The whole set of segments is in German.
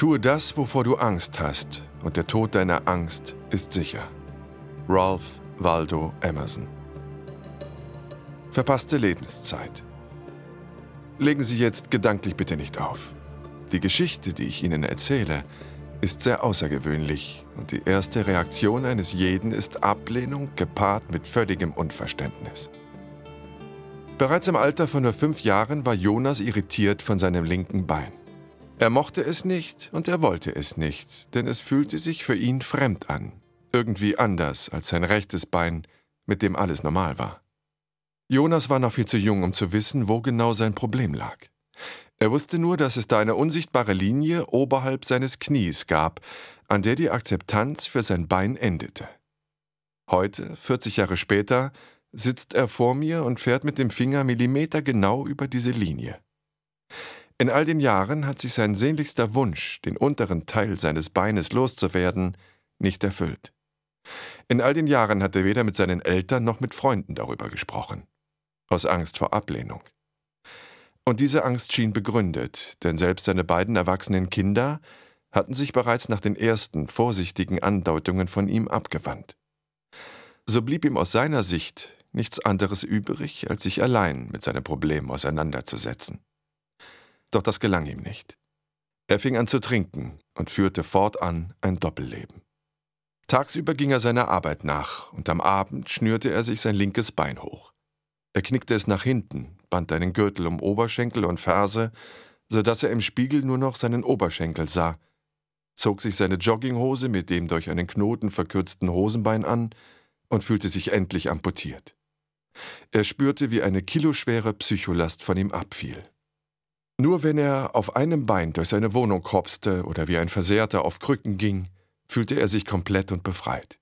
Tue das, wovor du Angst hast, und der Tod deiner Angst ist sicher. Ralph Waldo Emerson. Verpasste Lebenszeit. Legen Sie jetzt gedanklich bitte nicht auf. Die Geschichte, die ich Ihnen erzähle, ist sehr außergewöhnlich und die erste Reaktion eines jeden ist Ablehnung gepaart mit völligem Unverständnis. Bereits im Alter von nur 5 Jahren war Jonas irritiert von seinem linken Bein. Er mochte es nicht und er wollte es nicht, denn es fühlte sich für ihn fremd an, irgendwie anders als sein rechtes Bein, mit dem alles normal war. Jonas war noch viel zu jung, um zu wissen, wo genau sein Problem lag. Er wusste nur, dass es da eine unsichtbare Linie oberhalb seines Knies gab, an der die Akzeptanz für sein Bein endete. Heute, 40 Jahre später, sitzt er vor mir und fährt mit dem Finger millimetergenau über diese Linie. In all den Jahren hat sich sein sehnlichster Wunsch, den unteren Teil seines Beines loszuwerden, nicht erfüllt. In all den Jahren hat er weder mit seinen Eltern noch mit Freunden darüber gesprochen. Aus Angst vor Ablehnung. Und diese Angst schien begründet, denn selbst seine beiden erwachsenen Kinder hatten sich bereits nach den ersten vorsichtigen Andeutungen von ihm abgewandt. So blieb ihm aus seiner Sicht nichts anderes übrig, als sich allein mit seinem Problem auseinanderzusetzen. Doch das gelang ihm nicht. Er fing an zu trinken und führte fortan ein Doppelleben. Tagsüber ging er seiner Arbeit nach und am Abend schnürte er sich sein linkes Bein hoch. Er knickte es nach hinten, band einen Gürtel um Oberschenkel und Ferse, sodass er im Spiegel nur noch seinen Oberschenkel sah, zog sich seine Jogginghose mit dem durch einen Knoten verkürzten Hosenbein an und fühlte sich endlich amputiert. Er spürte, wie eine kiloschwere Psycholast von ihm abfiel. Nur wenn er auf einem Bein durch seine Wohnung hopste oder wie ein Versehrter auf Krücken ging, fühlte er sich komplett und befreit.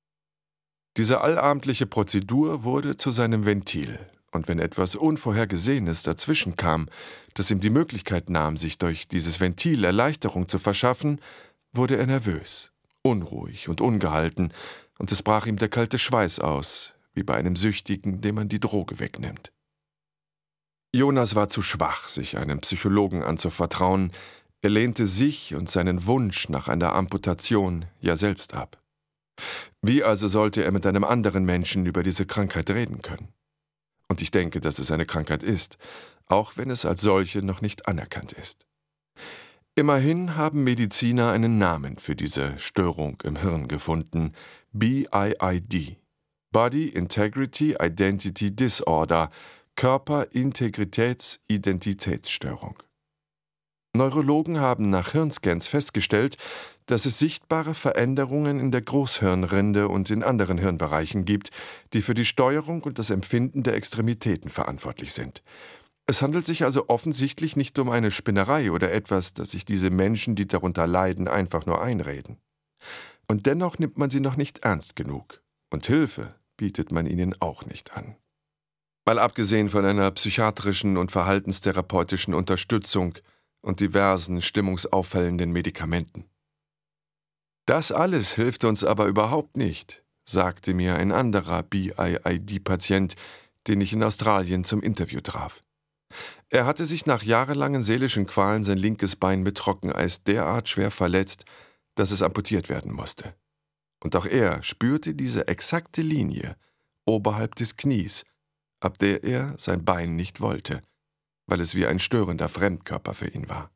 Diese allabendliche Prozedur wurde zu seinem Ventil, und wenn etwas Unvorhergesehenes dazwischen kam, das ihm die Möglichkeit nahm, sich durch dieses Ventil Erleichterung zu verschaffen, wurde er nervös, unruhig und ungehalten, und es brach ihm der kalte Schweiß aus, wie bei einem Süchtigen, dem man die Droge wegnimmt. Jonas war zu schwach, sich einem Psychologen anzuvertrauen. Er lehnte sich und seinen Wunsch nach einer Amputation ja selbst ab. Wie also sollte er mit einem anderen Menschen über diese Krankheit reden können? Und ich denke, dass es eine Krankheit ist, auch wenn es als solche noch nicht anerkannt ist. Immerhin haben Mediziner einen Namen für diese Störung im Hirn gefunden: BIID, Body Integrity Identity Disorder, Körperintegritäts-Identitätsstörung. Neurologen haben nach Hirnscans festgestellt, dass es sichtbare Veränderungen in der Großhirnrinde und in anderen Hirnbereichen gibt, die für die Steuerung und das Empfinden der Extremitäten verantwortlich sind. Es handelt sich also offensichtlich nicht um eine Spinnerei oder etwas, das sich diese Menschen, die darunter leiden, einfach nur einreden. Und dennoch nimmt man sie noch nicht ernst genug. Und Hilfe bietet man ihnen auch nicht an. Mal abgesehen von einer psychiatrischen und verhaltenstherapeutischen Unterstützung und diversen stimmungsauffällenden Medikamenten. Das alles hilft uns aber überhaupt nicht, sagte mir ein anderer BIID-Patient, den ich in Australien zum Interview traf. Er hatte sich nach jahrelangen seelischen Qualen sein linkes Bein mit Trockeneis derart schwer verletzt, dass es amputiert werden musste. Und auch er spürte diese exakte Linie oberhalb des Knies, ab der er sein Bein nicht wollte, weil es wie ein störender Fremdkörper für ihn war.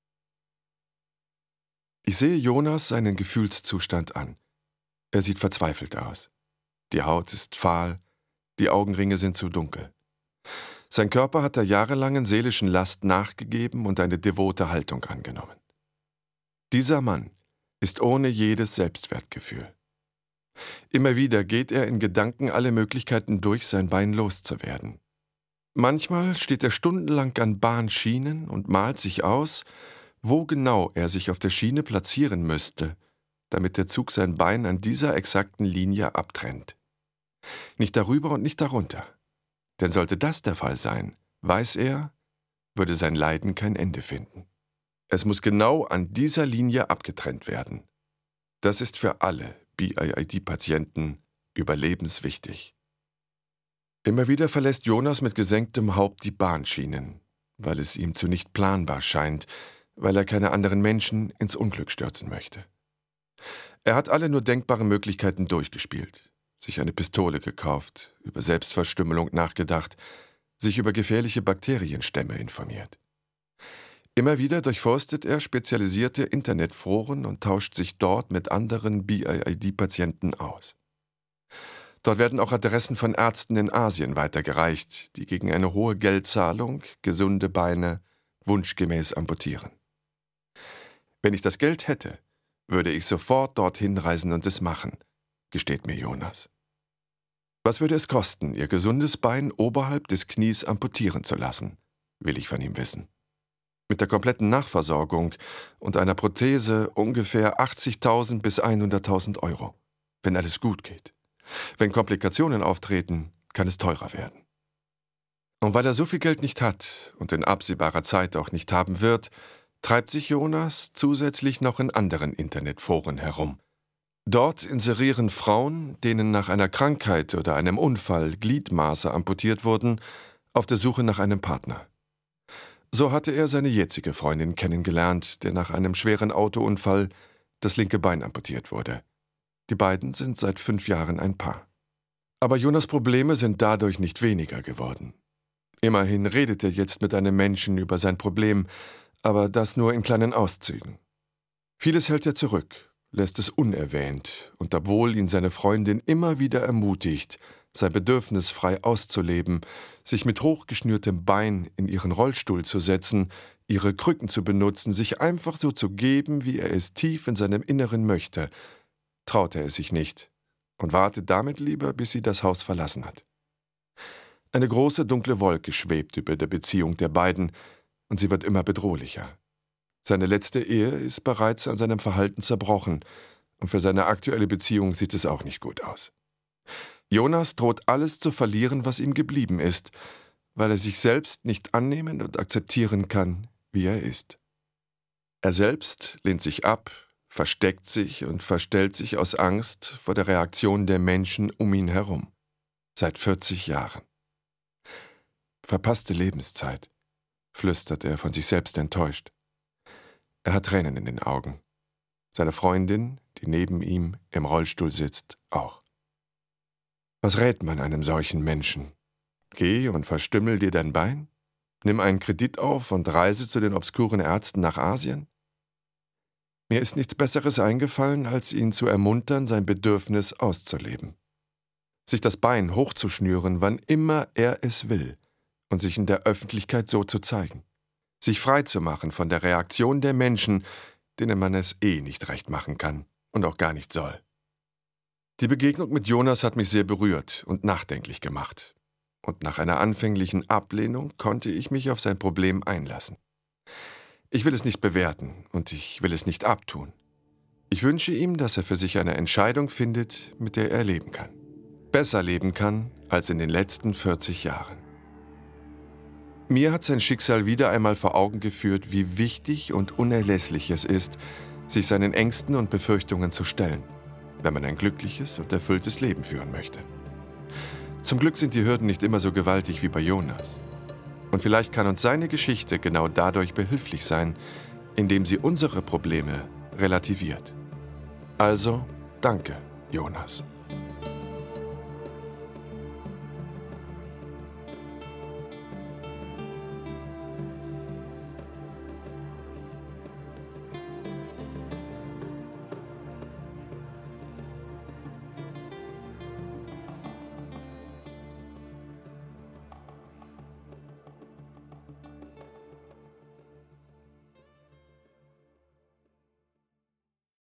Ich sehe Jonas seinen Gefühlszustand an. Er sieht verzweifelt aus. Die Haut ist fahl, die Augenringe sind zu dunkel. Sein Körper hat der jahrelangen seelischen Last nachgegeben und eine devote Haltung angenommen. Dieser Mann ist ohne jedes Selbstwertgefühl. Immer wieder geht er in Gedanken alle Möglichkeiten durch, sein Bein loszuwerden. Manchmal steht er stundenlang an Bahnschienen und malt sich aus, wo genau er sich auf der Schiene platzieren müsste, damit der Zug sein Bein an dieser exakten Linie abtrennt. Nicht darüber und nicht darunter. Denn sollte das der Fall sein, weiß er, würde sein Leiden kein Ende finden. Es muss genau an dieser Linie abgetrennt werden. Das ist für alle BIID-Patienten überlebenswichtig. Immer wieder verlässt Jonas mit gesenktem Haupt die Bahnschienen, weil es ihm zu nicht planbar scheint, weil er keine anderen Menschen ins Unglück stürzen möchte. Er hat alle nur denkbaren Möglichkeiten durchgespielt, sich eine Pistole gekauft, über Selbstverstümmelung nachgedacht, sich über gefährliche Bakterienstämme informiert. Immer wieder durchforstet er spezialisierte Internetforen und tauscht sich dort mit anderen BIID-Patienten aus. Dort werden auch Adressen von Ärzten in Asien weitergereicht, die gegen eine hohe Geldzahlung gesunde Beine wunschgemäß amputieren. Wenn ich das Geld hätte, würde ich sofort dorthin reisen und es machen, gesteht mir Jonas. Was würde es kosten, ihr gesundes Bein oberhalb des Knies amputieren zu lassen, will ich von ihm wissen. Mit der kompletten Nachversorgung und einer Prothese ungefähr 80.000 bis 100.000 Euro, wenn alles gut geht. Wenn Komplikationen auftreten, kann es teurer werden. Und weil er so viel Geld nicht hat und in absehbarer Zeit auch nicht haben wird, treibt sich Jonas zusätzlich noch in anderen Internetforen herum. Dort inserieren Frauen, denen nach einer Krankheit oder einem Unfall Gliedmaße amputiert wurden, auf der Suche nach einem Partner. So hatte er seine jetzige Freundin kennengelernt, der nach einem schweren Autounfall das linke Bein amputiert wurde. Die beiden sind seit 5 Jahren ein Paar. Aber Jonas' Probleme sind dadurch nicht weniger geworden. Immerhin redet er jetzt mit einem Menschen über sein Problem, aber das nur in kleinen Auszügen. Vieles hält er zurück, lässt es unerwähnt, und obwohl ihn seine Freundin immer wieder ermutigt, sein Bedürfnis frei auszuleben, sich mit hochgeschnürtem Bein in ihren Rollstuhl zu setzen, ihre Krücken zu benutzen, sich einfach so zu geben, wie er es tief in seinem Inneren möchte, traut er es sich nicht und wartet damit lieber, bis sie das Haus verlassen hat. Eine große dunkle Wolke schwebt über der Beziehung der beiden, und sie wird immer bedrohlicher. Seine letzte Ehe ist bereits an seinem Verhalten zerbrochen, und für seine aktuelle Beziehung sieht es auch nicht gut aus. Jonas droht alles zu verlieren, was ihm geblieben ist, weil er sich selbst nicht annehmen und akzeptieren kann, wie er ist. Er selbst lehnt sich ab, versteckt sich und verstellt sich aus Angst vor der Reaktion der Menschen um ihn herum. Seit 40 Jahren. Verpasste Lebenszeit, flüstert er von sich selbst enttäuscht. Er hat Tränen in den Augen. Seine Freundin, die neben ihm im Rollstuhl sitzt, auch. Was rät man einem solchen Menschen? Geh und verstümmel dir dein Bein? Nimm einen Kredit auf und reise zu den obskuren Ärzten nach Asien? Mir ist nichts Besseres eingefallen, als ihn zu ermuntern, sein Bedürfnis auszuleben. Sich das Bein hochzuschnüren, wann immer er es will, und sich in der Öffentlichkeit so zu zeigen. Sich frei zu machen von der Reaktion der Menschen, denen man es nicht recht machen kann und auch gar nicht soll. Die Begegnung mit Jonas hat mich sehr berührt und nachdenklich gemacht. Und nach einer anfänglichen Ablehnung konnte ich mich auf sein Problem einlassen. Ich will es nicht bewerten und ich will es nicht abtun. Ich wünsche ihm, dass er für sich eine Entscheidung findet, mit der er leben kann. Besser leben kann als in den letzten 40 Jahren. Mir hat sein Schicksal wieder einmal vor Augen geführt, wie wichtig und unerlässlich es ist, sich seinen Ängsten und Befürchtungen zu stellen, wenn man ein glückliches und erfülltes Leben führen möchte. Zum Glück sind die Hürden nicht immer so gewaltig wie bei Jonas. Und vielleicht kann uns seine Geschichte genau dadurch behilflich sein, indem sie unsere Probleme relativiert. Also, danke, Jonas.